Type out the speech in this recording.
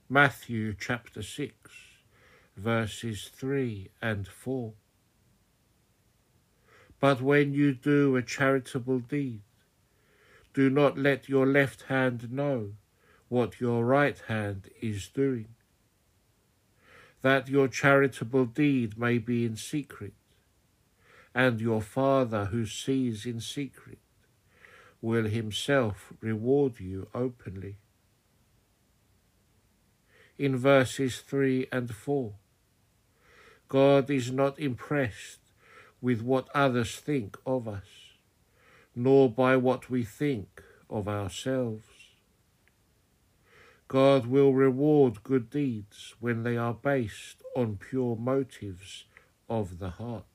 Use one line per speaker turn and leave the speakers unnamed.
Matthew chapter 6, verses 3 and 4. But when you do a charitable deed, do not let your left hand know what your right hand is doing, that your charitable deed may be in secret, and your Father who sees in secret will himself reward you openly. In verses 3 and 4, God is not impressed with what others think of us, nor by what we think of ourselves. God will reward good deeds when they are based on pure motives of the heart.